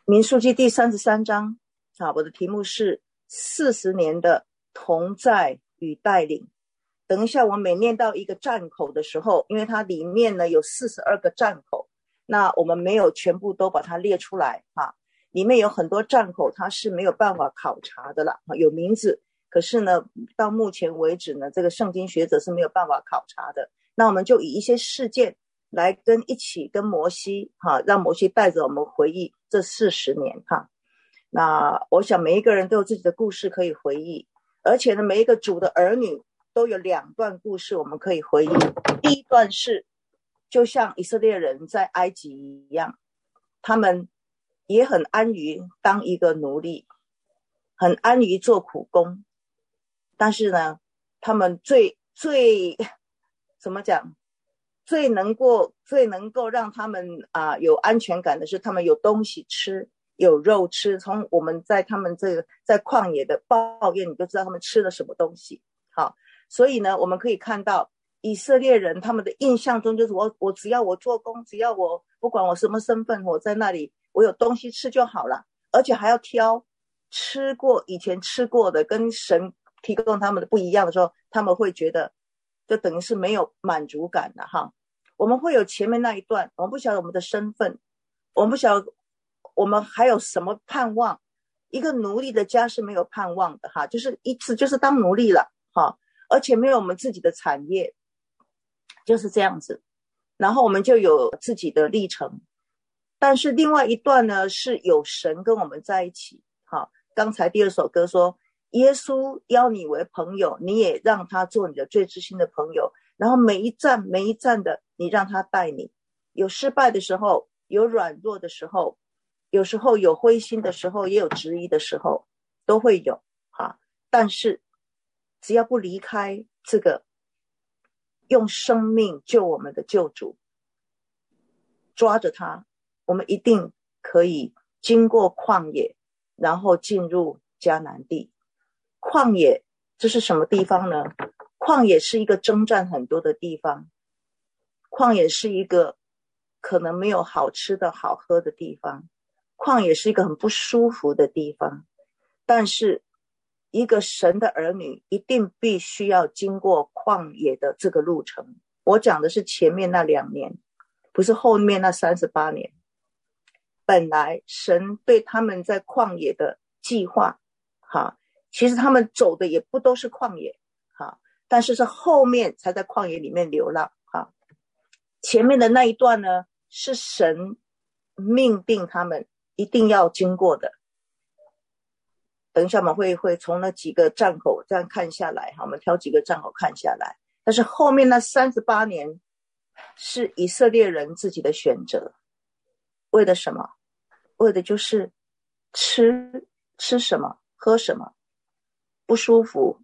民数记第33章我的题目是40年的同在与带领。等一下我每念到一个站口的时候，因为它里面呢有42个站口，那我们没有全部都把它列出来里面有很多站口它是没有办法考察的啦，有名字，可是呢到目前为止呢这个圣经学者是没有办法考察的。那我们就以一些事件来一起跟摩西让摩西带着我们回忆这40年那我想每一个人都有自己的故事可以回忆，而且呢每一个主的儿女都有2段故事我们可以回忆。第一段是就像以色列人在埃及一样，他们也很安于当一个奴隶，很安于做苦工，但是呢他们最怎么讲，最能够让他们有安全感的是他们有东西吃，有肉吃。从我们在他们这个在旷野的抱怨你就知道他们吃了什么东西。好，所以呢我们可以看到以色列人他们的印象中就是我只要我做工，只要我不管我什么身份，我在那里我有东西吃就好了，而且还要挑以前吃过的跟神提供他们的不一样的时候，他们会觉得就等于是没有满足感的我们会有前面那一段，我们不晓得我们的身份，我们不晓得我们还有什么盼望。一个奴隶的家是没有盼望的就是一次就是当奴隶了而且没有我们自己的产业，就是这样子。然后我们就有自己的历程。但是另外一段呢是有神跟我们在一起刚才第2首歌说耶稣邀你为朋友，你也让他做你的最知心的朋友，然后每一站的你让他带你，有失败的时候，有软弱的时候，有时候有灰心的时候，也有质疑的时候，都会有但是只要不离开这个用生命救我们的救主，抓着他，我们一定可以经过旷野，然后进入迦南地。旷野这是什么地方呢？旷野是一个征战很多的地方，旷野是一个可能没有好吃的好喝的地方，旷野是一个很不舒服的地方。但是一个神的儿女一定必须要经过旷野的这个路程。我讲的是前面那2年，不是后面那38年。本来神对他们在旷野的计划其实他们走的也不都是旷野但是是后面才在旷野里面流浪前面的那一段呢是神命定他们一定要经过的。等一下我们会从那几个站口这样看下来我们挑几个站口看下来。但是后面那38年是以色列人自己的选择。为了什么？为的就是吃什么喝什么不舒服。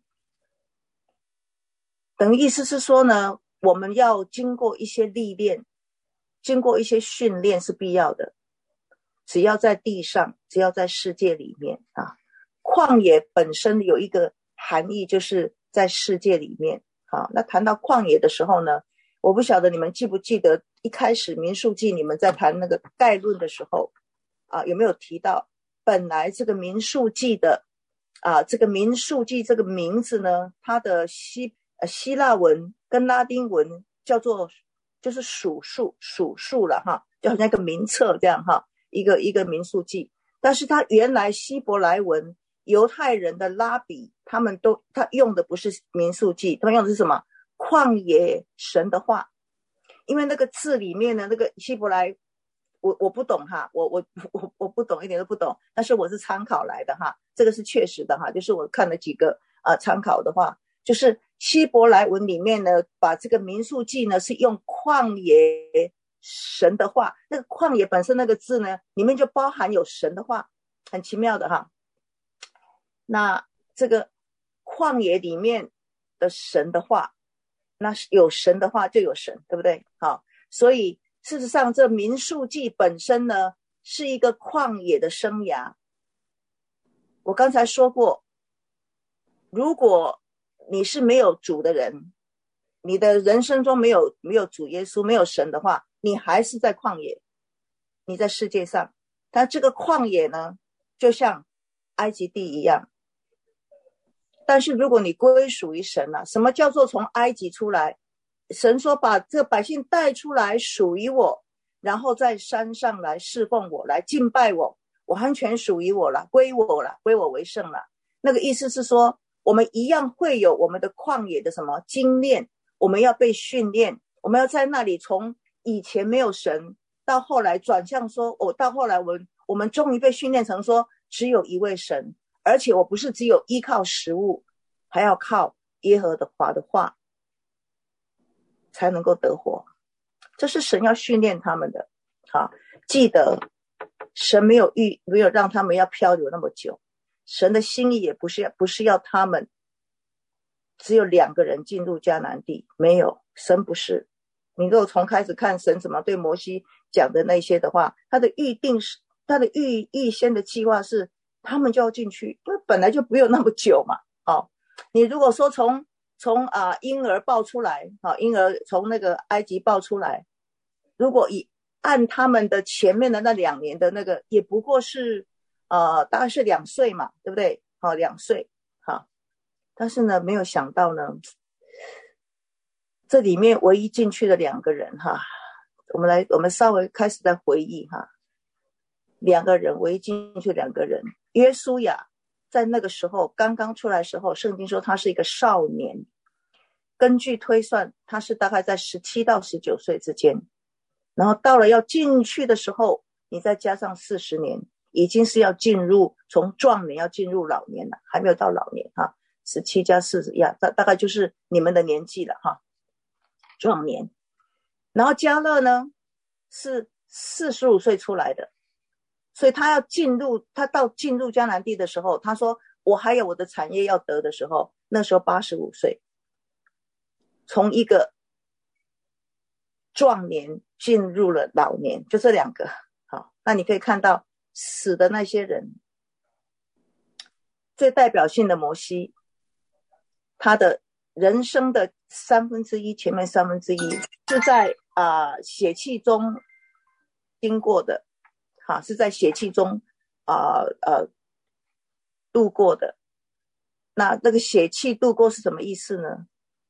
等于意思是说呢，我们要经过一些历练，经过一些训练是必要的。只要在地上，只要在世界里面旷野本身有一个含义，就是在世界里面那谈到旷野的时候呢，我不晓得你们记不记得一开始民数记你们在谈那个概论的时候有没有提到本来这个民数记的这个民数记这个名字呢，它的希腊文跟拉丁文叫做就是数数了就好像一个名册这样一个民数记。但是它原来希伯来文犹太人的拉比他用的不是民数记，他们用的是什么？旷野神的话。因为那个字里面的那个希伯来我不懂我不懂，一点都不懂，但是我是参考来的这个是确实的就是我看了几个参考的话，就是希伯来文里面呢把这个民数记呢是用旷野神的话，那个旷野本身那个字呢里面就包含有神的话，很奇妙的那这个旷野里面的神的话，那有神的话就有神，对不对？所以事实上这民数记本身呢是一个旷野的生涯。我刚才说过，如果你是没有主的人，你的人生中没有主耶稣，没有神的话，你还是在旷野，你在世界上， 但这个旷野呢，就像埃及地一样。但是如果你归属于神了，什么叫做从埃及出来？神说把这个百姓带出来属于我，然后在山上来侍奉我，来敬拜我，完全属于我了，归我了，归我为圣了。那个意思是说，我们一样会有我们的旷野的什么精炼，我们要被训练，我们要在那里从以前没有神到后来转向说，到后来我们终于被训练成说只有一位神，而且我不是只有依靠食物，还要靠耶和华的话才能够得活。这是神要训练他们的。好，记得神没有让他们要漂流那么久，神的心意也不是要他们只有2个人进入迦南地，没有，神不是。你如果从开始看神怎么对摩西讲的那些的话，他的预先的计划是他们就要进去，因为本来就不用那么久嘛。你如果说从婴儿抱出来，婴儿从那个埃及抱出来，如果按他们的前面的那2年的那个，也不过是大概是2岁嘛，对不对？2岁。但是呢，没有想到呢，这里面唯一进去的2个人我们稍微开始在回忆2个人，唯一进去2个人，约书亚在那个时候刚刚出来的时候，圣经说他是一个少年，根据推算他是大概在17到19岁之间，然后到了要进去的时候，你再加上40年，已经是要进入从壮年要进入老年了，还没有到老年17加40呀，大概就是你们的年纪了壮年。然后迦勒呢是45岁出来的，所以他进入迦南地的时候，他说我还有我的产业要得的时候，那时候85岁，从一个壮年进入了老年，就这2个。好，那你可以看到死的那些人，最代表性的摩西，他的人生的1/3，前面1/3是在血气中经过的，是在血气中度过的。那个血气度过是什么意思呢？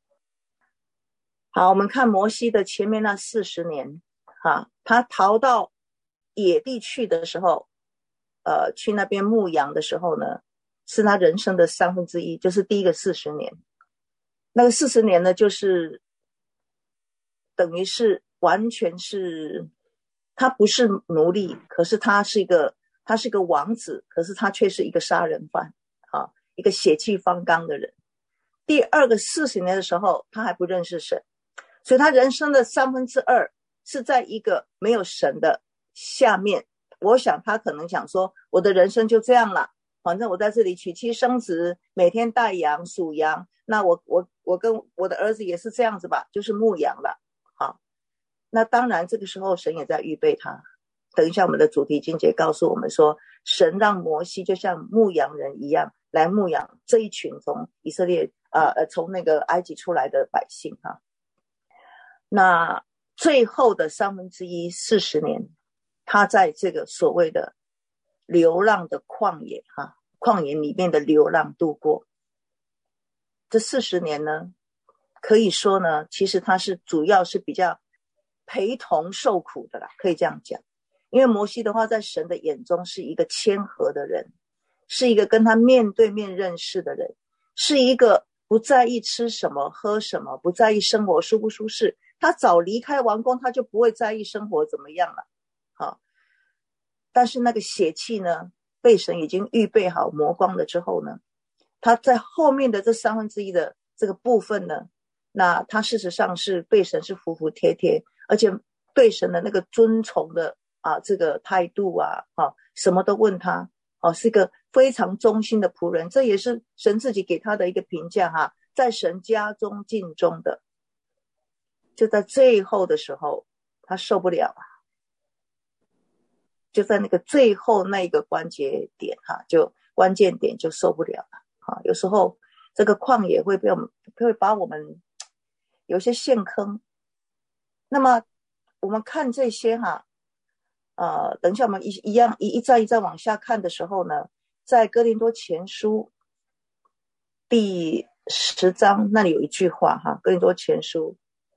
好，我们看摩西的前面那40年他逃到野地去的时候，去那边牧羊的时候呢，是他人生的1/3，就是第一个40年。那个40年呢，就是等于是完全是他不是奴隶，可是他是一个王子，可是他却是一个杀人犯一个血气方刚的人。第二个40年的时候，他还不认识神，所以他人生的2/3是在一个没有神的下面。我想他可能想说，我的人生就这样了，反正我在这里娶妻生子，每天带羊属羊，那我跟我的儿子也是这样子吧，就是牧羊了。好，那当然这个时候神也在预备他。等一下我们的主题经节告诉我们说，神让摩西就像牧羊人一样来牧养这一群从以色列从那个埃及出来的百姓那最后的1/3 40年，他在这个所谓的流浪的旷野旷野里面的流浪度过。这40年呢，可以说呢，其实他是主要是比较陪同受苦的啦，可以这样讲。因为摩西的话在神的眼中是一个谦和的人，是一个跟他面对面认识的人，是一个不在意吃什么喝什么，不在意生活舒不舒适，他早离开王宫，他就不会在意生活怎么样了但是那个血气呢，被神已经预备好磨光了之后呢，他在后面的这1/3的这个部分呢，那他事实上是对神是服服帖帖，而且对神的那个尊崇的这个态度什么都问他是一个非常忠心的仆人，这也是神自己给他的一个评价在神家中尽忠的。就在最后的时候他受不了就在那个最后那个关键点就关键点就受不了了有时候这个旷野会把我们有些陷坑。那么我们看这些等一下我们一样一再往下看的时候呢，在哥林多前书第10章那里有一句话哈，哥林多前书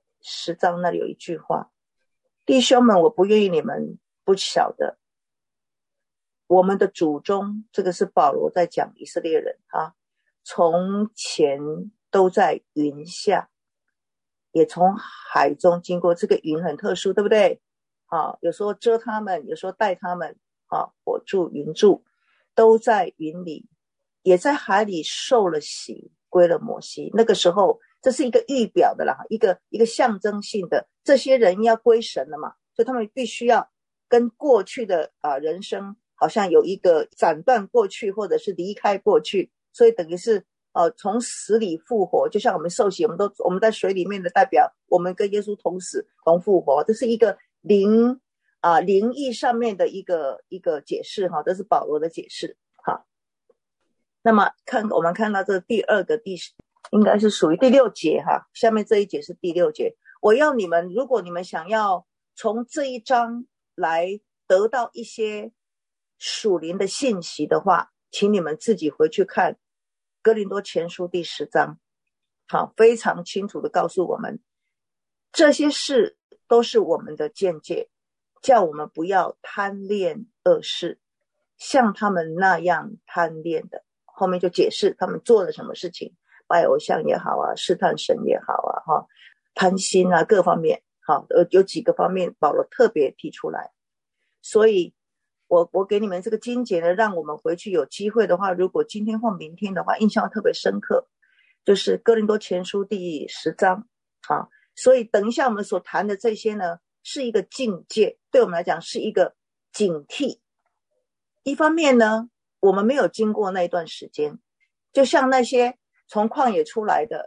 10章那里有一句话，弟兄们，我不愿意你们不晓得，我们的祖宗，这个是保罗在讲以色列人啊，从前都在云下，也从海中经过，这个云很特殊，对不对？有时候遮他们，有时候带他们，火柱云柱都在云里，也在海里受了洗，归了摩西。那个时候这是一个预表的啦，一个象征性的，这些人要归神了嘛，所以他们必须要跟过去的人生好像有一个斩断过去，或者是离开过去，所以等于是从死里复活，就像我们受洗，我们在水里面的代表，我们跟耶稣同死同复活，这是一个灵意上面的一个解释哈，这是保罗的解释哈。那么我们看到这第二个应该是属于第6节哈，下面这一节是第6节。我要你们，如果你们想要从这一章来得到一些属灵的信息的话，请你们自己回去看哥林多前书第10章，好，非常清楚的告诉我们，这些事都是我们的见解，叫我们不要贪恋恶事，像他们那样贪恋的。后面就解释他们做了什么事情，拜偶像也好啊，试探神也好啊，贪心啊，各方面有几个方面保罗特别提出来。所以我给你们这个经节呢，让我们回去有机会的话，如果今天或明天的话，印象特别深刻，就是哥林多前书第10章所以等一下我们所谈的这些呢，是一个境界，对我们来讲是一个警惕。一方面呢，我们没有经过那段时间，就像那些从旷野出来的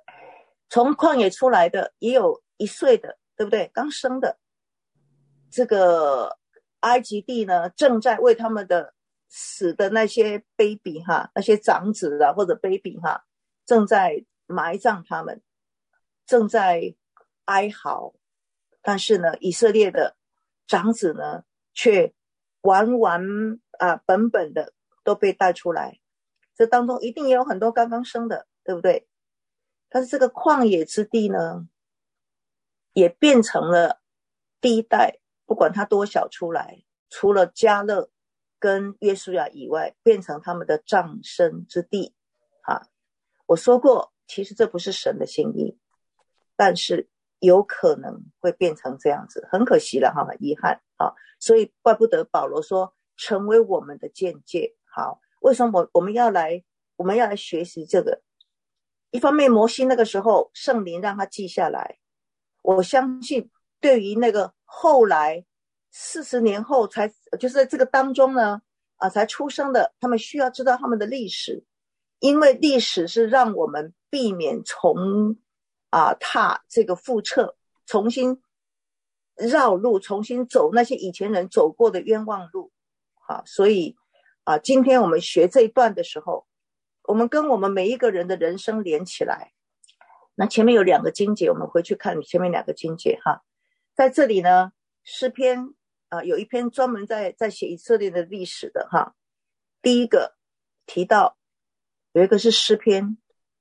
也有1岁的，对不对？刚生的，这个埃及地呢，正在为他们的死的那些 baby 那些长子或者 baby 正在埋葬他们，正在哀嚎。但是呢，以色列的长子呢，却完本的都被带出来，这当中一定也有很多刚刚生的，对不对？但是这个旷野之地呢，也变成了第一代，不管他多小出来，除了迦勒跟约书亚以外，变成他们的葬身之地我说过，其实这不是神的心意，但是有可能会变成这样子，很可惜了很遗憾所以怪不得保罗说成为我们的见解。好，为什么我们要来学习这个？一方面摩西那个时候圣灵让他记下来，我相信对于那个后来40年后才就是在这个当中呢才出生的，他们需要知道他们的历史，因为历史是让我们避免踏这个覆辙，重新绕路，重新走那些以前人走过的冤枉路所以今天我们学这一段的时候，我们跟我们每一个人的人生连起来。那前面有2个经节，我们回去看前面2个经节在这里呢，诗篇有一篇专门在写以色列的历史的第一个提到有一个是诗篇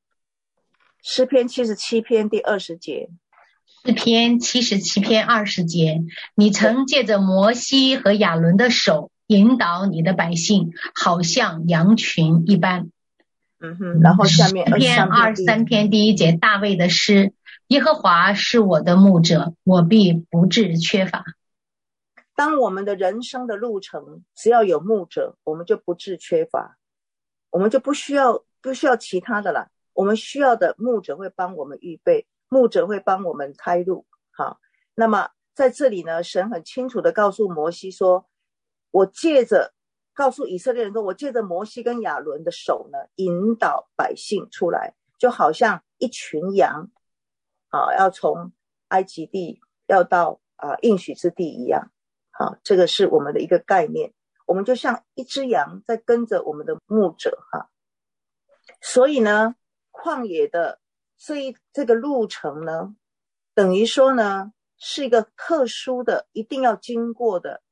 77篇第20节。 诗篇77篇20节，你曾借着摩西和亚伦的手引导你的百姓，好像羊群一般。 然后下面 23篇第1节，大卫的诗，耶和华是我的牧者，我必不致缺乏。 当我们的人生的路程只要有牧者，我们就不致缺乏，我们就不需要其他的了，我们需要的牧者会帮我们预备，牧者会帮我们开路。好，那么在这里呢，神很清楚的告诉摩西说，告诉以色列人说，我借着摩西跟亚伦的手呢，引导百姓出来，就好像一群羊要从埃及地要到应许之地一样这个是我们的一个概念，我们就像一只羊在跟着我们的牧者所以呢，旷野的这个路程呢，等于说呢，是一个特殊的一定要经过的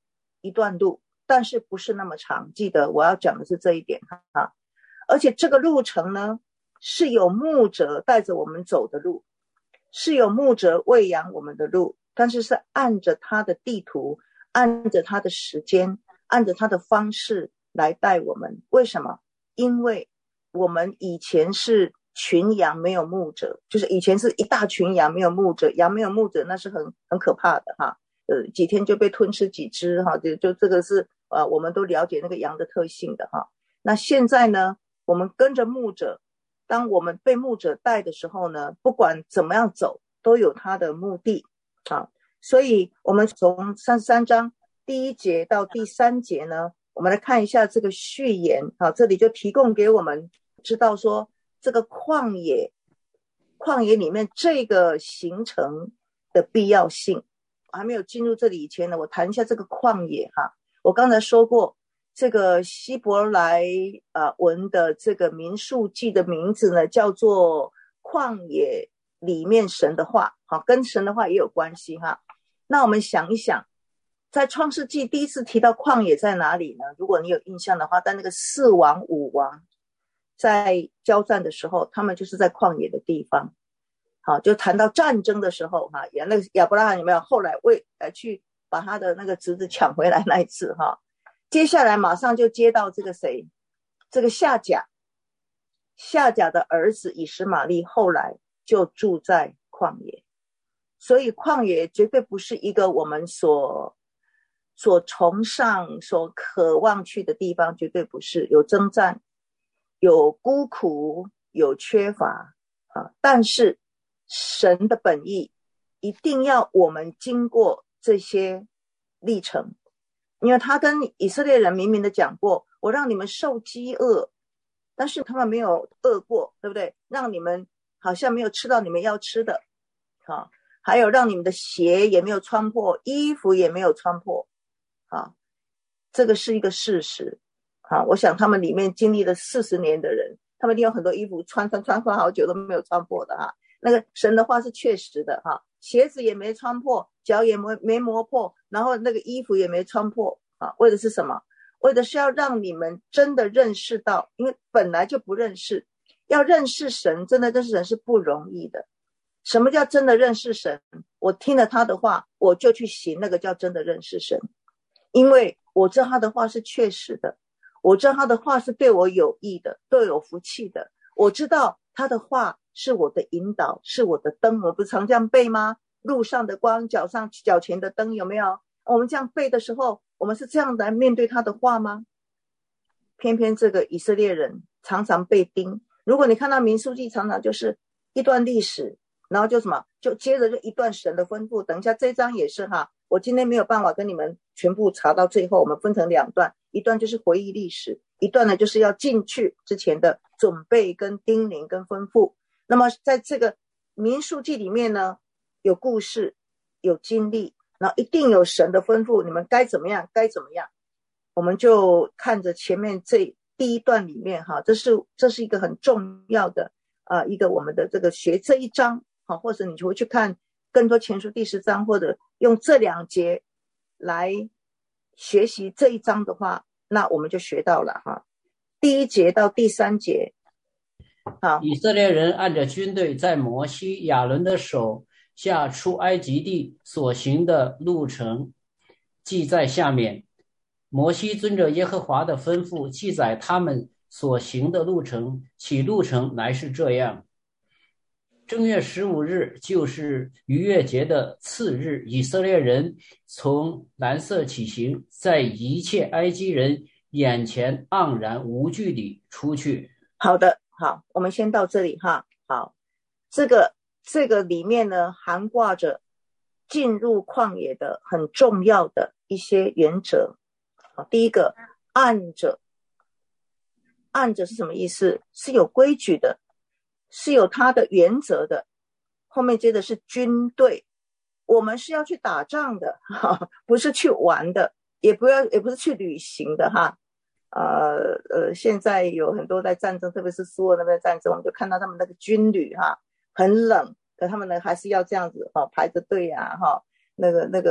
一段路，但是不是那么长，记得我要讲的是这一点啊。而且这个路程呢，是有牧者带着我们走的路，是有牧者喂养我们的路，但是是按着他的地图，按着他的时间，按着他的方式来带我们。为什么？因为我们以前是群羊没有牧者，就是以前是一大群羊没有牧者，羊没有牧者那是很可怕的哈。几天就被吞吃几只哈，就这个是我们都了解那个羊的特性的哈。那现在呢，我们跟着牧者，当我们被牧者带的时候呢，不管怎么样走，都有他的目的啊。所以我们从33章第1节到第3节呢，我们来看一下这个序言啊，这里就提供给我们知道说，这个旷野里面这个行程的必要性。还没有进入这里以前呢，我谈一下这个旷野哈。我刚才说过，这个希伯来文的这个民数记的名字呢，叫做旷野里面神的话，好，跟神的话也有关系哈。那我们想一想，在创世纪第一次提到旷野在哪里呢？如果你有印象的话，在那个4王5王在交战的时候，他们就是在旷野的地方。好，就谈到战争的时候哈，那个亚伯拉罕有没有后来去把他的那个侄子抢回来那一次哈？接下来马上就接到这个谁，这个夏甲的儿子以实玛利后来就住在旷野。所以旷野绝对不是一个我们所崇尚所渴望去的地方，绝对不是。有征战，有孤苦，有缺乏但是神的本意一定要我们经过这些历程，因为他跟以色列人明明的讲过，我让你们受饥饿，但是他们没有饿过，对不对？让你们好像没有吃到你们要吃的还有让你们的鞋也没有穿破，衣服也没有穿破这个是一个事实我想他们里面经历了40年的人，他们一定有很多衣服穿好久都没有穿破的那个神的话是确实的鞋子也没穿破，脚也没磨破，然后那个衣服也没穿破为的是什么？为的是要让你们真的认识到，因为本来就不认识，要认识神，真的认识神是不容易的。什么叫真的认识神？我听了他的话，我就去行，那个叫真的认识神。因为我知道他的话是确实的，我知道他的话是对我有益的，对我有福气的，我知道他的话是我的引导，是我的灯。我不是常这样背吗？路上的光，脚前的灯，有没有？我们这样背的时候，我们是这样来面对他的话吗？偏偏这个以色列人常常被盯。如果你看到民数记，常常就是一段历史，然后就什么，就接着就一段神的吩咐。等一下这一章也是我今天没有办法跟你们全部查到最后，我们分成2段，一段就是回忆历史，一段呢就是要进去之前的准备跟叮咛跟吩咐。那么在这个民数记里面呢，有故事，有经历，然后一定有神的吩咐，你们该怎么样该怎么样。我们就看着前面这第一段里面这是一个很重要的一个我们的这个学这一章或者你就会去看更多前书第10章，或者用这2节来学习这一章的话，那我们就学到了第1节到第3节以色列人按着军队在摩西亚伦的手下出埃及地所行的路程记在下面。摩西遵着耶和华的吩咐记载他们所行的路程，其路程乃是这样：正月15日，就是逾越节的次日，以色列人从蓝色起行，在一切埃及人眼前盎然无惧地出去。 好的，好，我们先到这里好，这个里面呢涵盖着进入旷野的很重要的一些原则。第一个，按着是什么意思？是有规矩的，是有它的原则的。后面接的是军队，我们是要去打仗的不是去玩的，也不是去旅行的现在有很多在战争，特别是苏俄那边的战争，我们就看到他们那个军旅很冷，可他们呢还是要这样子排着队那个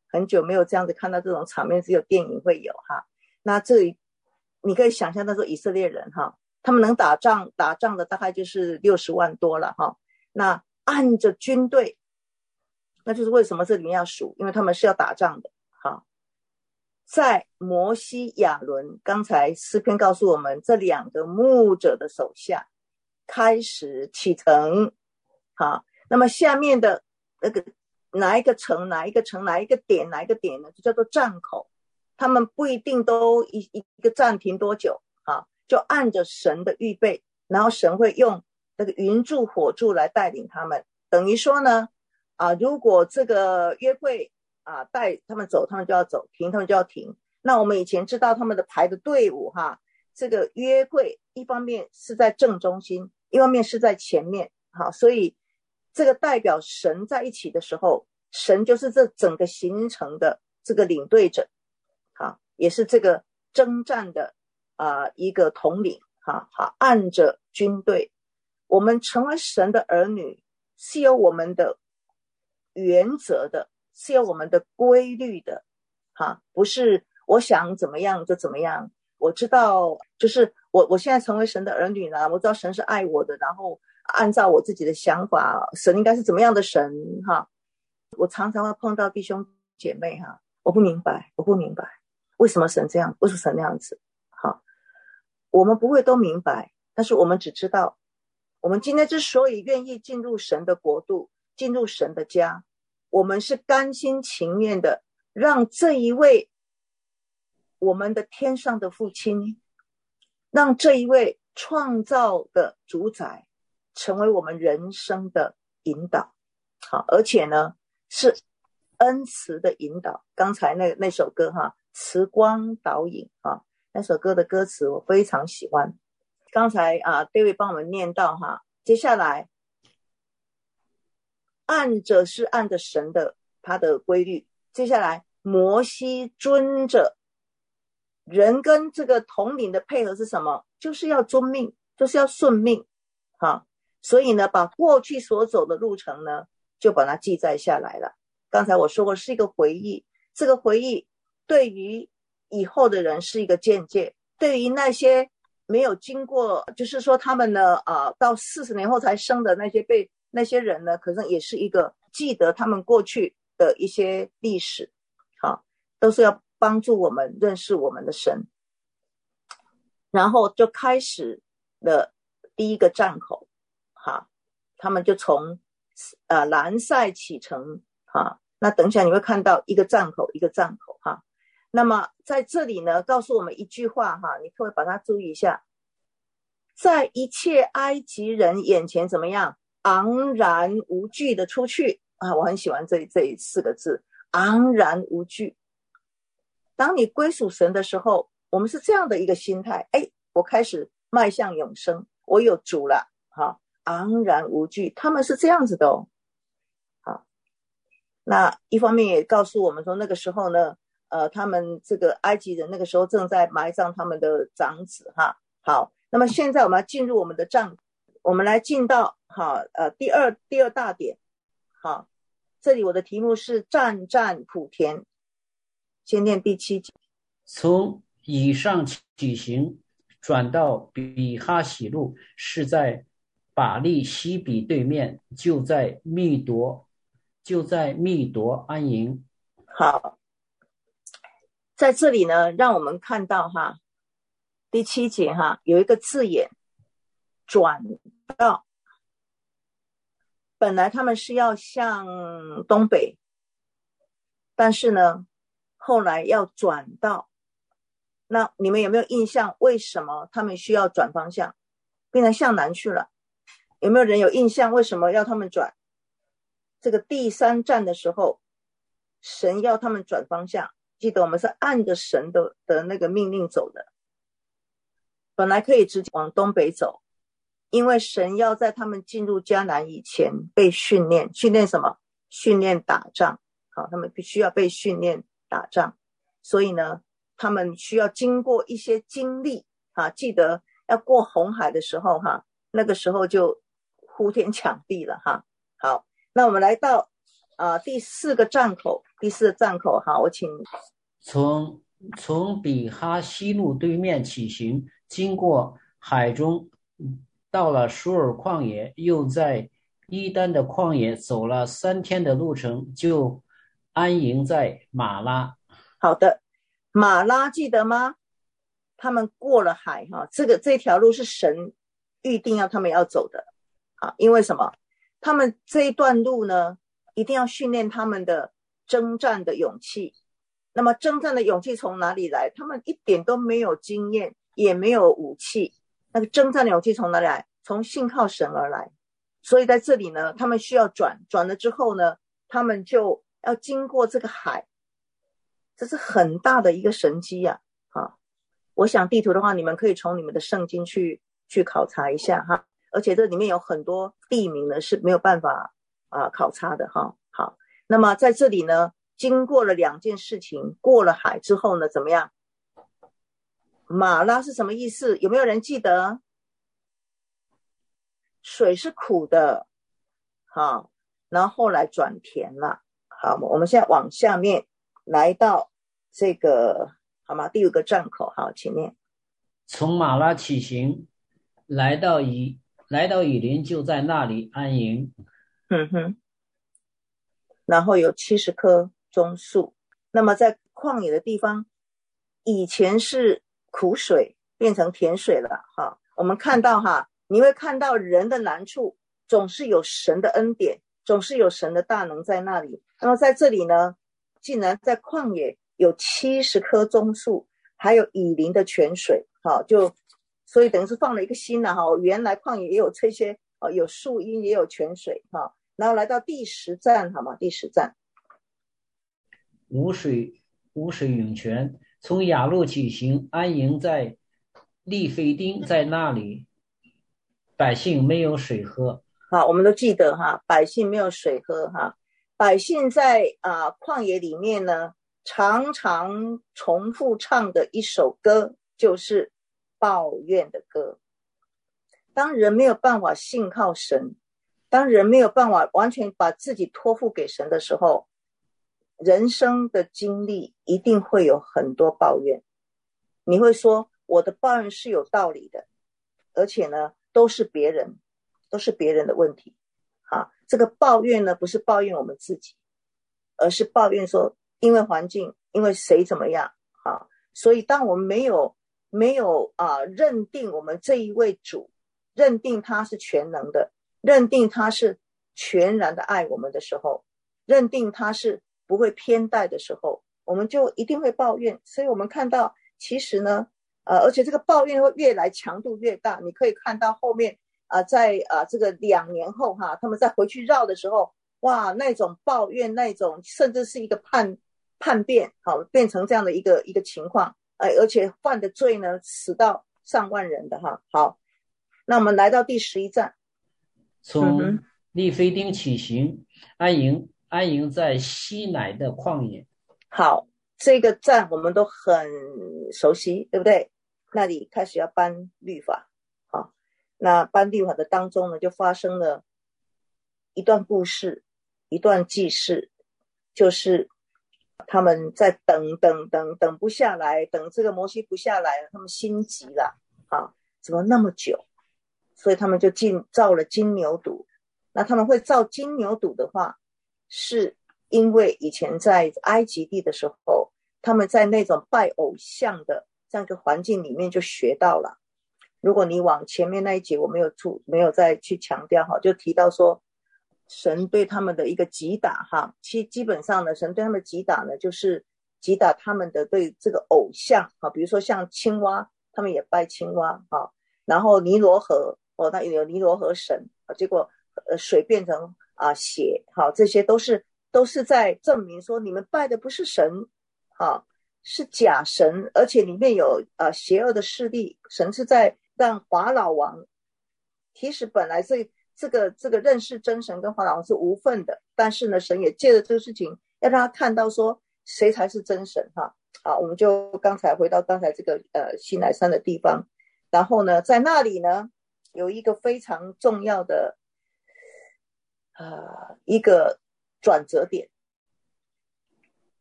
很久没有这样子看到这种场面，只有电影会有哈。那这里你可以想象，那时候以色列人哈，他们能打仗的大概就是60万多了哈。那按着军队，那就是为什么这里面要数，因为他们是要打仗的哈。在摩西亚伦，刚才诗篇告诉我们，这2个牧者的手下开始启程好，那么下面的那个哪一个城哪一个城哪一个点哪一个点呢，就叫做站口，他们不一定都一个站停多久啊，就按着神的预备，然后神会用那个云柱火柱来带领他们，等于说呢如果这个约会带他们走，他们就要走，停他们就要停。那我们以前知道他们的排的队伍哈，这个约会一方面是在正中心，一方面是在前面，好，所以这个代表神在一起的时候，神就是这整个行程的这个领队者，好，也是这个征战的一个统领，好，按着军队，我们成为神的儿女是有我们的原则的，是有我们的规律的，不是我想怎么样就怎么样。我知道就是我现在成为神的儿女了，我知道神是爱我的，然后按照我自己的想法，神应该是怎么样的神我常常会碰到弟兄姐妹我不明白为什么神这样，为什么神那样子我们不会都明白，但是我们只知道我们今天之所以愿意进入神的国度，进入神的家，我们是甘心情愿的让这一位我们的天上的父亲，让这一位创造的主宰成为我们人生的引导，而且呢是恩慈的引导。刚才那首歌慈光导引那首歌的歌词我非常喜欢。刚才David 帮我们念到接下来按着神的他的规律，接下来摩西遵着人跟这个统领的配合是什么？就是要遵命，就是要顺命所以呢把过去所走的路程呢就把它记载下来了。刚才我说过是一个回忆，这个回忆对于以后的人是一个见解，对于那些没有经过，就是说他们呢到40年后才生的那些人呢，可能也是一个记得他们过去的一些历史都是要帮助我们认识我们的神。然后就开始了第一个站口他们就从兰塞启程那等一下你会看到一个站口一个站口那么在这里呢告诉我们一句话你可以把它注意一下，在一切埃及人眼前怎么样？昂然无惧的出去我很喜欢这4个字，昂然无惧。当你归属神的时候，我们是这样的一个心态，我开始迈向永生，我有主了昂然无惧，他们是这样子的那一方面也告诉我们说，那个时候呢他们这个埃及人那个时候正在埋葬他们的长子好，那么现在我们要进入我们的站，我们来进到第二大点这里我的题目是战战普天，先念第7节。 从以上起行转到比哈喜路，是在巴利西比对面，就在密夺安营。 好，在这里呢让我们看到第7节有一个字眼转到，本来他们是要向东北，但是呢后来要转到，那你们有没有印象为什么他们需要转方向变成向南去了？有没有人有印象为什么要他们转？这个第3站的时候神要他们转方向，记得我们是按着神的那个命令走的，本来可以直接往东北走，因为神要在他们进入迦南以前被训练什么？训练打仗他们必须要被训练打仗，所以呢他们需要经过一些经历记得要过红海的时候那个时候就呼天抢地了好，那我们来到第4个站口第4个站口，好，我请。 从比哈西路对面起行，经过海中，到了舒尔旷野，又在伊丹的旷野走了3天的路程，就安营在马拉。 好的，马拉记得吗？他们过了海哈，这条路是神预定要他们要走的啊，因为什么？他们这一段路呢，一定要训练他们的征战的勇气。那么征战的勇气从哪里来？他们一点都没有经验，也没有武器。那个征战的勇气从哪里来？从信靠神而来。所以在这里呢，他们需要转了之后呢，他们就要经过这个海，这是很大的一个神迹啊！我想地图的话，你们可以从你们的圣经去考察一下哈。而且这里面有很多地名呢是没有办法考察的哈。好，那么在这里呢，经过了2件事情，过了海之后呢，怎么样？马拉是什么意思？有没有人记得？水是苦的，好，然后后来转甜了。好，我们现在往下面来到这个，好吗？第5个站口，好，请念。 从马拉起行，来到以琳，就在那里安营。 然后有70棵棕树。那么在旷野的地方，以前是苦水变成甜水了哈。我们看到哈，你会看到人的难处总是有神的恩典，总是有神的大能在那里。那么在这里呢，竟然在旷野有70棵棕树，还有以琳的泉水，所以等于是放了一个心了哈。原来旷野也有这些有树荫，也有泉水哈。然后来到第10站，好吗？第10站， 无水涌泉，从雅路起行，安营在利非丁，在那里百姓没有水喝。 好，我们都记得哈，百姓没有水喝哈。百姓在旷野里面呢，常常重复唱的一首歌就是抱怨的歌。当人没有办法信靠神，当人没有办法完全把自己托付给神的时候，人生的经历一定会有很多抱怨。你会说我的抱怨是有道理的，而且呢都是别人的问题。这个抱怨呢不是抱怨我们自己，而是抱怨说因为环境，因为谁怎么样。所以当我们没有认定我们这一位主，认定他是全能的，认定他是全然的爱我们的时候，认定他是不会偏待的时候，我们就一定会抱怨。所以我们看到其实呢而且这个抱怨会越来强度越大。你可以看到后面在这个2年后他们再回去绕的时候，哇，那种抱怨，那种甚至是一个叛变，变成这样的一个情况，而且犯的罪呢死到上万人的好，那我们来到第11站， 从利非丁起行，安营在西乃的旷野。 好，这个站我们都很熟悉，对不对？那里开始要颁律法。那颁律法的当中呢，就发生了一段故事，一段记事，就是他们在等不下来，等这个摩西不下来，他们心急了怎么那么久？所以他们就造了金牛犊。那他们会造金牛犊的话，是因为以前在埃及地的时候，他们在那种拜偶像的这样一个环境里面就学到了。如果你往前面那一节我没有再去强调就提到说神对他们的一个击打基本上呢，神对他们的击打呢，就是击打他们的对这个偶像比如说像青蛙，他们也拜青蛙然后尼罗河那有尼罗河神结果水变成血这些都是在证明说你们拜的不是神是假神，而且里面有邪恶的势力。神是在让法老王，其实本来这个认识真神跟法老王是无份的，但是呢，神也借着这个事情要让他看到说谁才是真神好，我们就回到刚才这个西乃山的地方，然后呢，在那里呢有一个非常重要的一个转折点。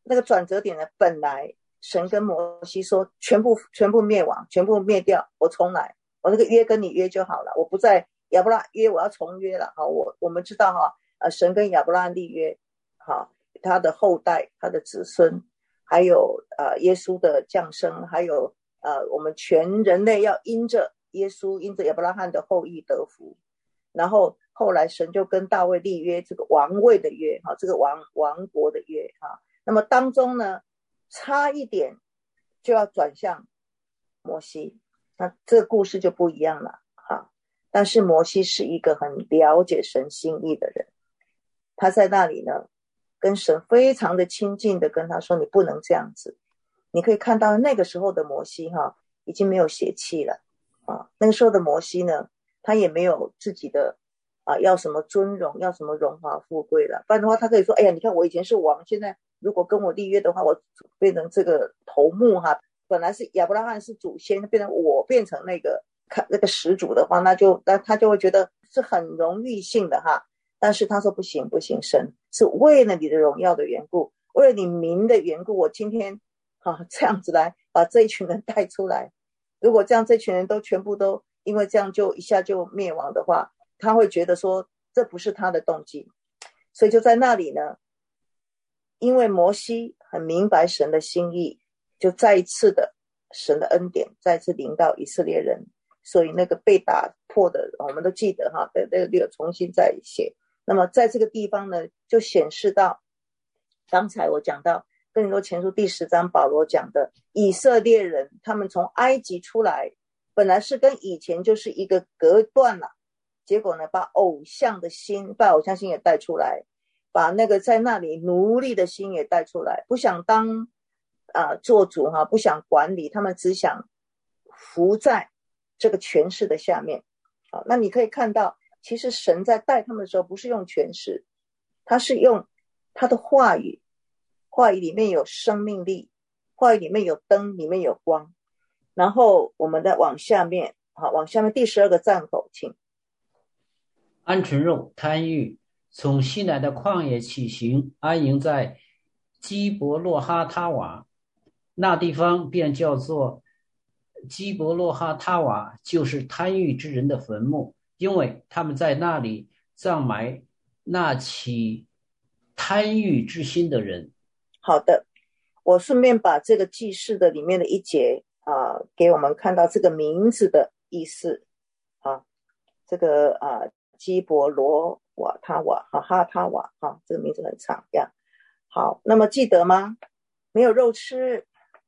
那个转折点呢，本来神跟摩西说全部灭亡，全部灭掉，我重来，我那个约跟你约就好了，我不再亚伯拉约，我要重约了。好，我们知道哈，神跟亚伯拉立约，好，他的后代，他的子孙，还有耶稣的降生，还有我们全人类要因着耶稣，因着亚伯拉罕的后裔得福。然后后来神就跟大卫立约，这个王位的约，这个王国的约。那么当中呢，差一点就要转向摩西，那这个故事就不一样了。但是摩西是一个很了解神心意的人，他在那里呢，跟神非常的亲近的跟他说，你不能这样子。你可以看到那个时候的摩西已经没有邪气了那个时候的摩西呢，他也没有自己的要什么尊荣，要什么荣华富贵了。不然的话，他可以说，哎呀，你看我以前是王，现在如果跟我立约的话，我变成这个头目本来是亚伯拉罕是祖先，变成我变成那个始祖的话，那他就会觉得是很荣誉性的但是他说不行，神是为了你的荣耀的缘故，为了你名的缘故，我今天这样子来把这一群人带出来。如果这样这群人都全部都因为这样就一下就灭亡的话，他会觉得说这不是他的动机。所以就在那里呢，因为摩西很明白神的心意，就再一次的神的恩典再一次临到以色列人，所以那个被打破的我们都记得那个重新再写。那么在这个地方呢，就显示到刚才我讲到哥林多前书第10章保罗讲的，以色列人他们从埃及出来，本来是跟以前就是一个隔断了，结果呢把偶像心也带出来，把那个在那里奴隶的心也带出来，不想当做主不想管理，他们只想服在这个权势的下面。那你可以看到其实神在带他们的时候不是用权势，他是用他的话语，话语里面有生命力，话语里面有灯，里面有光。然后我们再往下面第12个赞口，请。 鹌鹑肉贪欲，从西乃的旷野起行，安营在基伯洛哈他瓦，那地方便叫做基伯洛哈他瓦，就是贪欲之人的坟墓，因为他们在那里葬埋那起贪欲之心的人。 好的，我顺便把这个记事的里面的一节给我们看到这个名字的意思这个基伯罗瓦他瓦哈他瓦这个名字很长呀。好，那么记得吗？没有肉吃，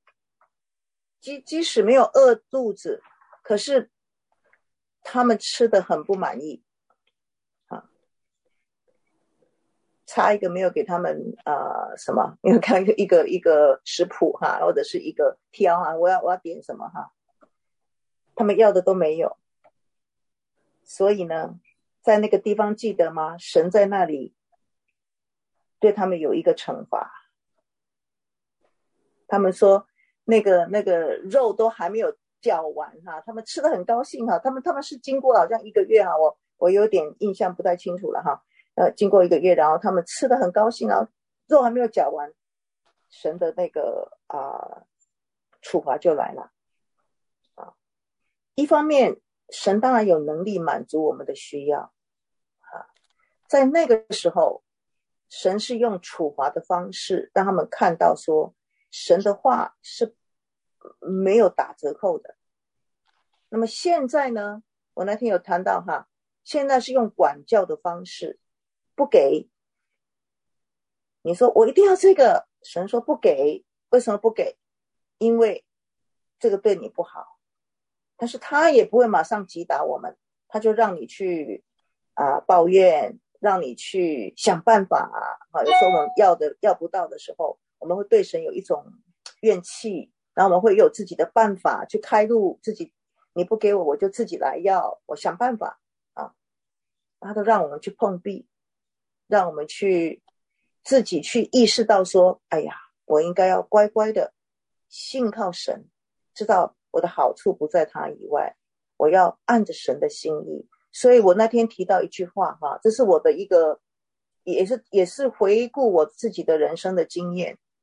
即使没有饿肚子，可是他们吃得很不满意差一个没有给他们什么，没有看一个食谱或者是一个挑我要点什么他们要的都没有。所以呢，在那个地方记得吗？神在那里对他们有一个惩罚。他们说那个肉都还没有嚼完他们吃得很高兴他们是经过好像1个月我有点印象不太清楚了经过1个月，然后他们吃得很高兴，然后肉还没有嚼完，神的那个处罚就来了一方面神当然有能力满足我们的需要在那个时候神是用处罚的方式让他们看到说神的话是没有打折扣的。那么现在呢，我那天有谈到现在是用管教的方式，不给。你说我一定要这个，神说不给，为什么不给？因为这个对你不好。但是他也不会马上击打我们，他就让你去抱怨，让你去想办法有时候我们要不到的时候，我们会对神有一种怨气，然后我们会有自己的办法去开路，自己你不给我，我就自己来要，我想办法他都让我们去碰壁，让我们去自己去意识到说，哎呀，我应该要乖乖的信靠神，知道我的好处不在他以外，我要按着神的心意。所以我那天提到一句话这是我的一个也是回顾我自己的人生的经验，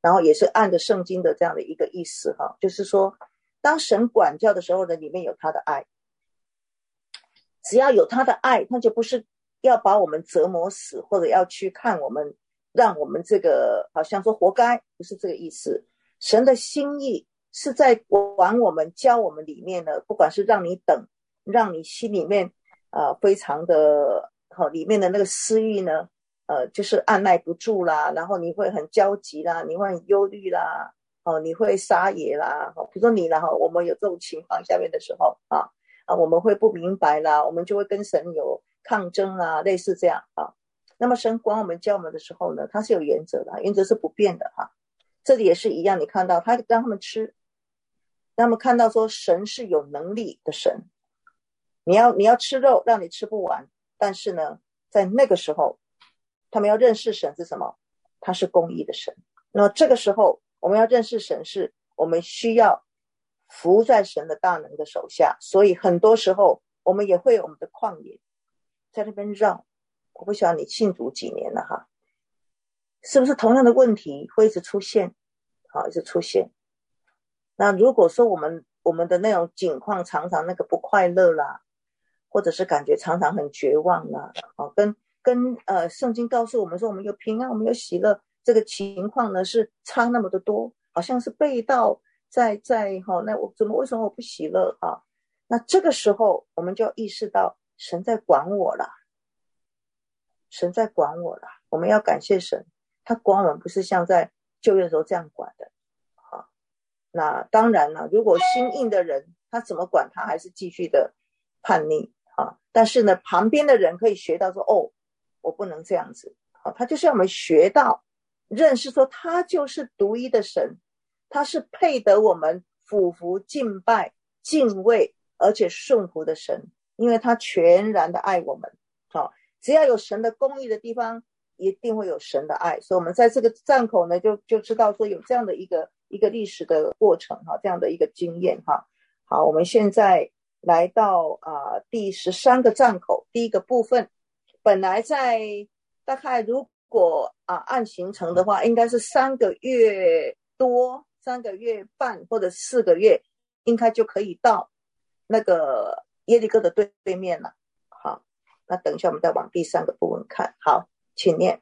然后也是按着圣经的这样的一个意思哈，就是说当神管教的时候呢，里面有他的爱，只要有他的爱，他就不是要把我们折磨死，或者要去看我们，让我们这个好像说活该，不是这个意思。神的心意是在管我们教我们里面呢，不管是让你等，让你心里面非常的里面的那个私欲呢就是按耐不住啦，然后你会很焦急啦，你会很忧虑啦，你会撒野啦，比如说你啦，我们有这种情况下面的时候我们会不明白啦，我们就会跟神有抗争啦，类似这样那么神管我们教我们的时候呢，他是有原则的，原则是不变的这里也是一样，你看到他让他们吃，让他们看到说神是有能力的神，你要吃肉，让你吃不完，但是呢在那个时候他们要认识神是什么，他是公义的神。那么这个时候我们要认识神，是我们需要服在神的大能的手下，所以很多时候我们也会有我们的旷野在那边绕。我不晓得你信主几年了是不是同样的问题会一直出现一直出現。那如果说我们的那种境况常常那个不快乐啦，或者是感觉常常很绝望啦跟圣经告诉我们说我们有平安，我们有喜乐，这个情况呢是差那么的多，好像是背道在那为什么我不喜乐那这个时候我们就要意识到神在管我啦，神在管我啦，我们要感谢神，他管我们不是像在旧约的时候这样管的那当然了，如果心硬的人他怎么管，他还是继续的叛逆但是呢旁边的人可以学到说我不能这样子他就是要我们学到认识说他就是独一的神，他是配得我们俯伏敬拜敬畏而且顺服的神，因为他全然的爱我们只要有神的公义的地方一定会有神的爱，所以我们在这个站口呢就知道说有这样的一个历史的过程这样的一个经验好，我们现在来到第13个站口，第一个部分本来在大概如果按行程的话应该是3个月多3个月半或者4个月应该就可以到那个耶利哥的对面了。好，那等一下我们再往第3个部分看。好，请念。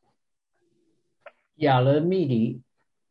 亚伦密尼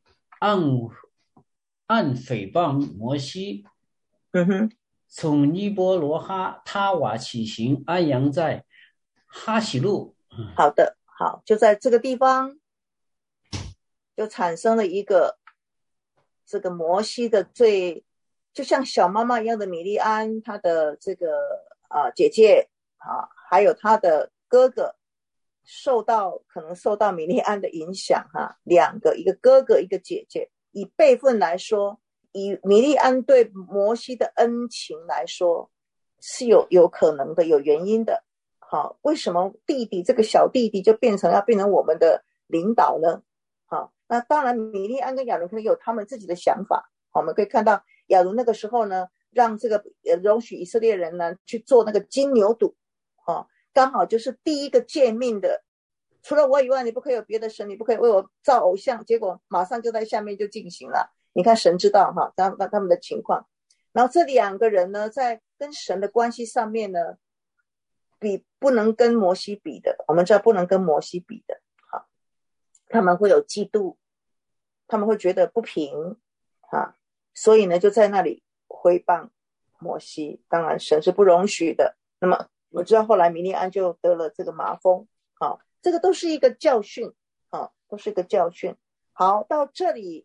按诽谤摩西从尼波罗哈他瓦起行，安营在哈喜路。 好的，好，就在这个地方就产生了一个这个摩西的罪，就像小妈妈一样的米利安，他的这个姐姐还有他的哥哥可能受到米利安的影响2个，一个哥哥一个姐姐，以辈分来说，以米利安对摩西的恩情来说是有可能的，有原因的为什么这个小弟弟就变成我们的领导呢那当然米利安跟亚伦可能有他们自己的想法我们可以看到亚伦那个时候呢让这个容许以色列人呢去做那个金牛犊刚好就是第一个诫命的，除了我以外你不可以有别的神，你不可以为我造偶像，结果马上就在下面就进行了。你看神知道他们的情况，然后这2个人呢在跟神的关系上面呢不能跟摩西比的，我们知道不能跟摩西比的他们会有嫉妒，他们会觉得不平所以呢就在那里毁谤摩西，当然神是不容许的。那么我知道后来米利安就得了这个麻风这个都是一个教训都是一个教训。好，到这里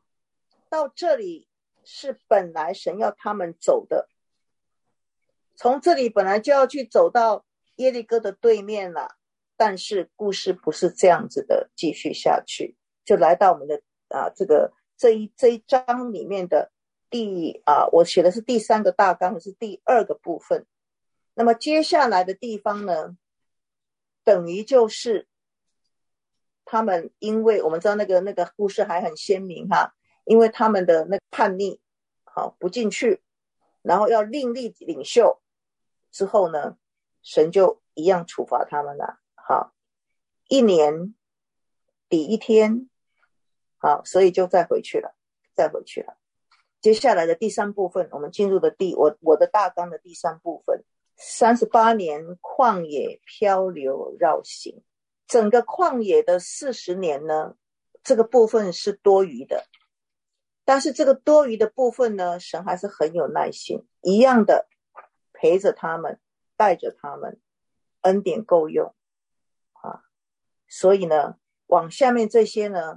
是本来神要他们走的，从这里本来就要去走到耶利哥的对面了，但是故事不是这样子的继续下去，就来到我们的这一章里面的我写的是第3个大纲，是第2个部分。那么接下来的地方呢等于就是他们，因为我们知道那个故事还很鲜明因为他们的那个叛逆不进去，然后要另立领袖之后呢神就一样处罚他们了1年底1天好，所以就再回去了。接下来的第3部分，我们进入的我的大纲的第3部分，38年旷野漂流绕行。整个旷野的40年呢，这个部分是多余的，但是这个多余的部分呢，神还是很有耐心，一样的陪着他们，带着他们，恩典够用啊。所以呢，往下面这些呢，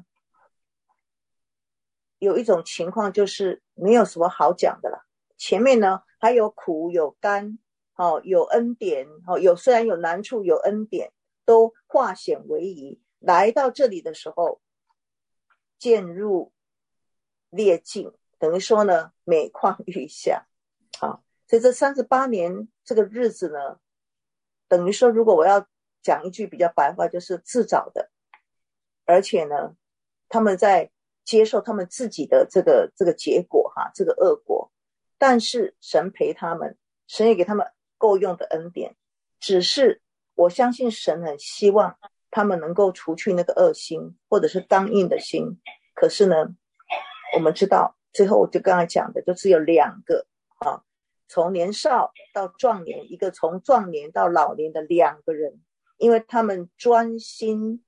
有一种情况就是没有什么好讲的了。前面呢还有苦有甘，有恩典，虽然有难处有恩典，都化险为夷。来到这里的时候，渐入劣境，等于说呢每况愈下。好，所以这38年这个日子呢，等于说如果我要讲一句比较白话，就是自找的。而且呢，他们在接受他们自己的这个结果这个恶果，但是神陪他们，神也给他们够用的恩典。只是我相信神很希望他们能够除去那个恶心或者是刚硬的心。可是呢，我们知道最后我就刚才讲的，就只有2个从年少到壮年，一个从壮年到老年的2个人，因为他们专心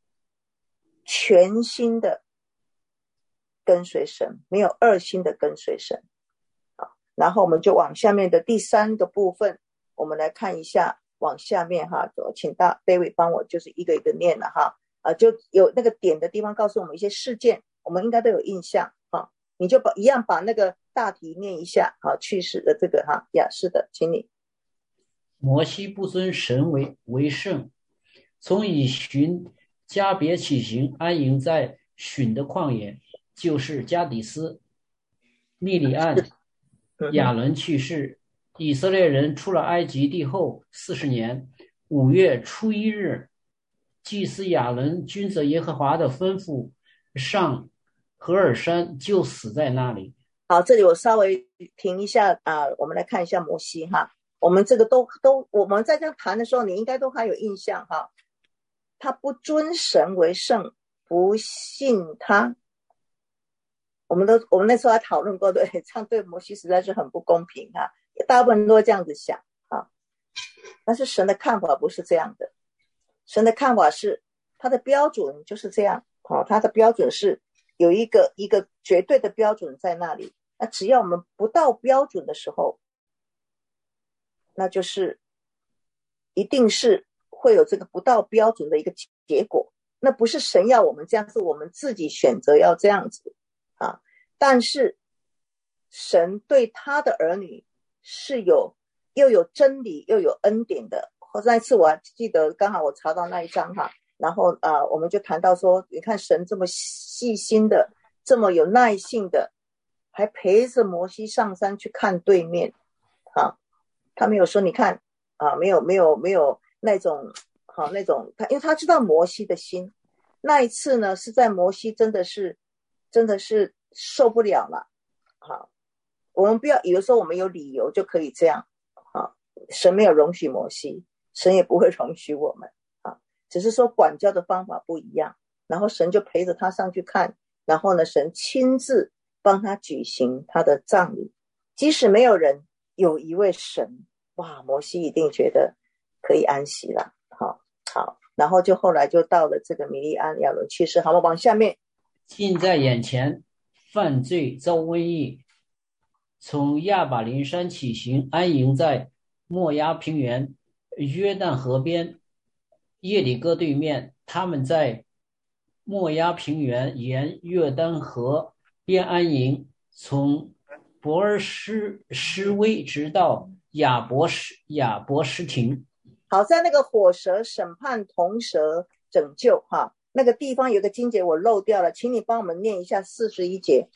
全心的跟随神，没有2心的跟随神。然后我们就往下面的第3个部分，我们来看一下，往下面请David帮我就是一个一个念了就有那个点的地方告诉我们一些事件，我们应该都有印象你就一样把那个大题念一下去世的这个是的，请你。 摩西不尊神为圣，从以寻加别起行，安营在寻的旷野，就是加底斯、密里暗、亚伦去世。以色列人出了埃及地后40年5月初1日，祭司亚伦遵着耶和华的吩咐上何尔山，就死在那里。 好，这里我稍微停一下我们来看一下摩西我们这个都我们在这样谈的时候，你应该都还有印象他不尊神为圣，不信他。我们那时候还讨论过，对，这样对摩西实在是很不公平大部分人都这样子想但是神的看法不是这样的。神的看法是他的标准就是这样他的标准是有一个绝对的标准在那里。那只要我们不到标准的时候，那就是一定是会有这个不到标准的一个结果。那不是神要我们这样，是我们自己选择要这样子但是神对他的儿女是又有真理又有恩典的。那一次我还记得，刚好我查到那一章然后我们就谈到说，你看神这么细心的，这么有耐性的，还陪着摩西上山去看对面他没有说你看没有那种因为他知道摩西的心。那一次呢，是在摩西真的是受不了了我们不要以为说我们有理由就可以这样神没有容许摩西，神也不会容许我们只是说管教的方法不一样。然后神就陪着他上去看，然后呢，神亲自帮他举行他的葬礼。即使没有人，有一位神，哇，摩西一定觉得可以安息了好，然后就后来就到了这个米利暗、亚伦去世。好，我往下面。 近在眼前，犯罪遭瘟疫，从亚巴林山起行，安营在莫押平原约旦河边耶里哥对面。他们在莫押平原沿约旦河边安营，从伯尔施威直到亚伯施廷。 好，在那个火蛇审判铜蛇拯救那个地方有个经节我漏掉了，请你帮我们念一下41节。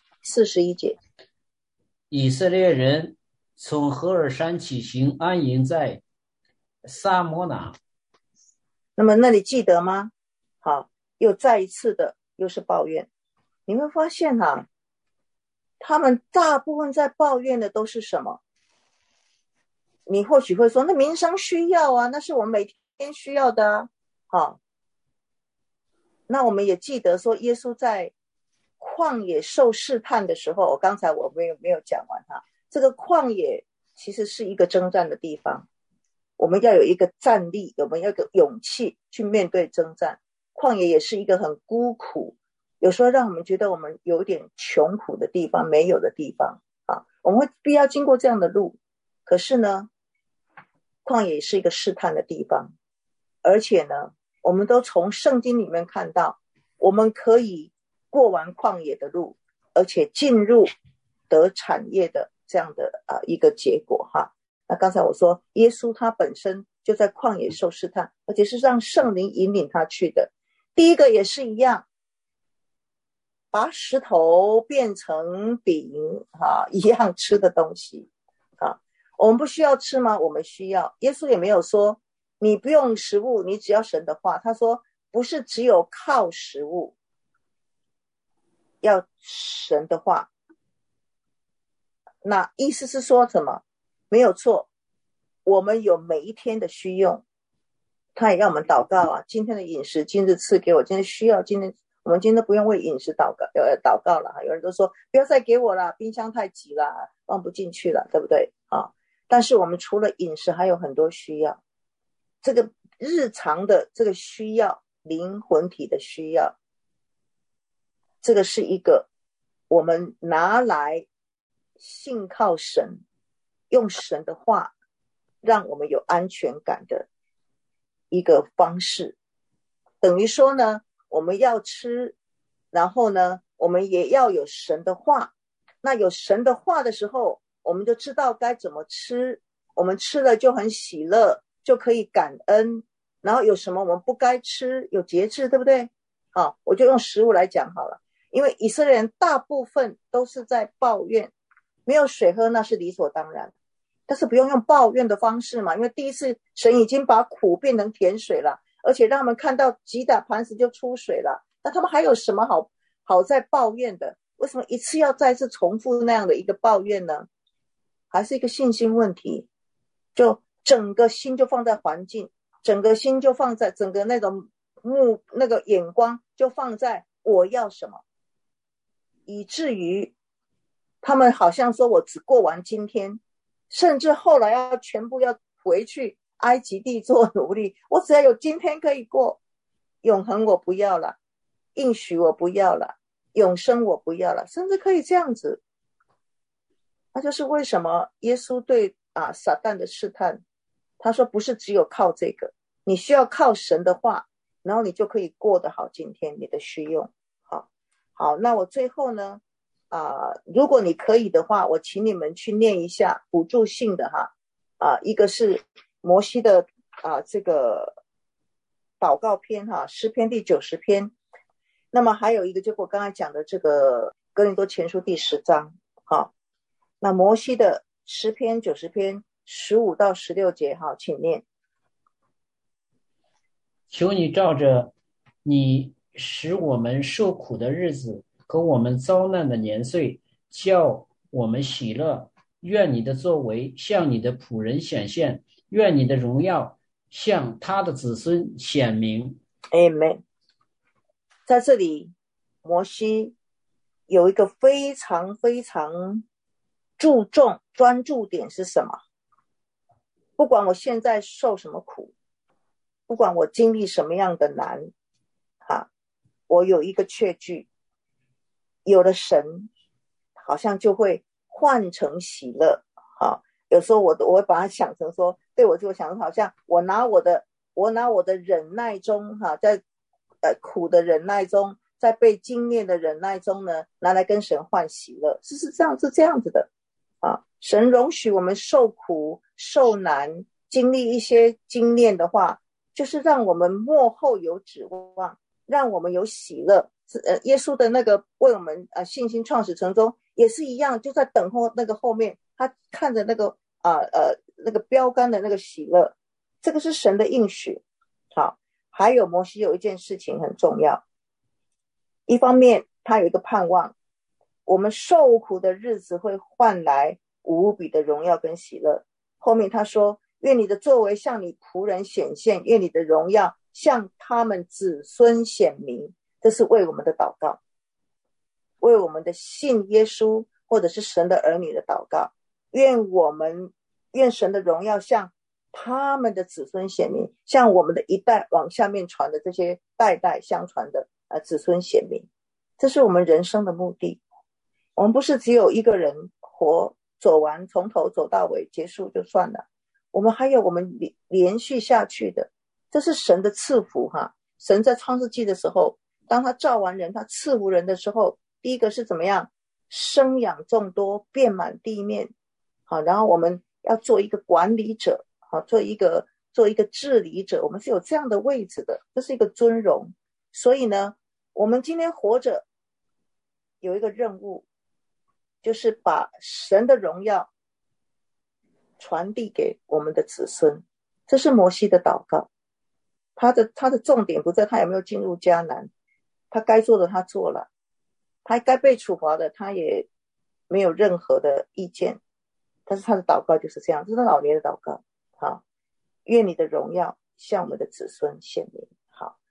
以色列人从何尔山起行，安营在撒摩拿。 那么那里记得吗？好，又再一次的又是抱怨。你会发现他们大部分在抱怨的都是什么？你或许会说，那民生需要那是我们每天需要的那我们也记得说，耶稣在旷野受试探的时候，刚才我没有讲完哈。这个旷野其实是一个征战的地方，我们要有一个战力，我们要有一个勇气去面对征战。旷野也是一个很孤苦，有时候让我们觉得我们有点穷苦的地方，没有的地方啊，我们会必要经过这样的路。可是呢，旷野是一个试探的地方，而且呢，我们都从圣经里面看到，我们可以过完旷野的路，而且进入得产业的这样的一个结果哈。那刚才我说，耶稣他本身就在旷野受试探，而且是让圣灵引领他去的。第一个也是一样，把石头变成饼一样吃的东西我们不需要吃吗？我们需要。耶稣也没有说你不用食物，你只要神的话。他说不是只有靠食物，要神的话。那意思是说什么？没有错，我们有每一天的需用，他也要我们祷告今天的饮食今日赐给我，今天需要，我们今天都不用为饮食祷告了。有人都说不要再给我了，冰箱太挤了，放不进去了，对不对但是我们除了饮食还有很多需要，这个日常的这个需要，灵魂体的需要，这个是一个我们拿来信靠神，用神的话让我们有安全感的一个方式。等于说呢，我们要吃，然后呢我们也要有神的话。那有神的话的时候，我们就知道该怎么吃，我们吃了就很喜乐，就可以感恩。然后有什么我们不该吃，有节制，对不对我就用食物来讲好了。因为以色列人大部分都是在抱怨，没有水喝那是理所当然，但是不用用抱怨的方式嘛，因为第一次神已经把苦变成甜水了，而且让他们看到击打磐石就出水了，那他们还有什么好在抱怨的？为什么一次要再次重复那样的一个抱怨呢？还是一个信心问题，就整个心就放在环境，整个心就放在整个那种那个眼光就放在我要什么，以至于他们好像说我只过完今天，甚至后来全部要回去埃及地做奴隶，我只要有今天可以过，永恒我不要了，应许我不要了，永生我不要了，甚至可以这样子。那就是为什么耶稣对撒旦的试探，他说不是只有靠这个，你需要靠神的话，然后你就可以过得好今天你的需用。好，那我最后呢如果你可以的话，我请你们去念一下辅助性的一个是摩西的这个祷告篇诗篇第90篇，那么还有一个就我刚才讲的这个哥林多前书第10章那摩西的诗篇90篇15到16节请念。 求你照着你使我们受苦的日子和我们遭难的年岁，叫我们喜乐。愿你的作为向你的仆人显现，愿你的荣耀向他的子孙显明。 Amen。 在这里摩西有一个非常非常注重专注点是什么？不管我现在受什么苦，不管我经历什么样的难我有一个确据，有了神好像就会换成喜乐有时候我会把它想成说，对我就想好像我拿我的忍耐中在苦的忍耐中，在被经验的忍耐中呢，拿来跟神换喜乐，是这样子的神容许我们受苦受难，经历一些经验的话，就是让我们末后有指望，让我们有喜乐。耶稣的那个为我们信心创始成终也是一样，就在等候那个后面，他看着那个那个标杆的那个喜乐，这个是神的应许。好，还有摩西有一件事情很重要，一方面他有一个盼望，我们受苦的日子会换来无比的荣耀跟喜乐。后面他说，愿你的作为向你仆人显现，愿你的荣耀向他们子孙显明，这是为我们的祷告。 为我们的信耶稣或者是神的儿女的祷告，愿神的荣耀向他们的子孙显明，向我们的一代往下面传的这些代代相传的子孙显明。这是我们人生的目的。我们不是只有一个人活走完，从头走到尾结束就算了，我们还有我们连续下去的，这是神的赐福哈。神在创世纪的时候，当他造完人，他赐福人的时候，第一个是怎么样？生养众多，遍满地面。好，然后我们要做一个管理者，好，做一个治理者，我们是有这样的位置的，这是一个尊荣。所以呢，我们今天活着有一个任务，就是把神的荣耀传递给我们的子孙。这是摩西的祷告，他的重点不在他有没有进入迦南，他该做的他做了，他该被处罚的他也没有任何的意见，但是他的祷告就是这样，这是他老年的祷告。好，愿你的荣耀向我们的子孙显明。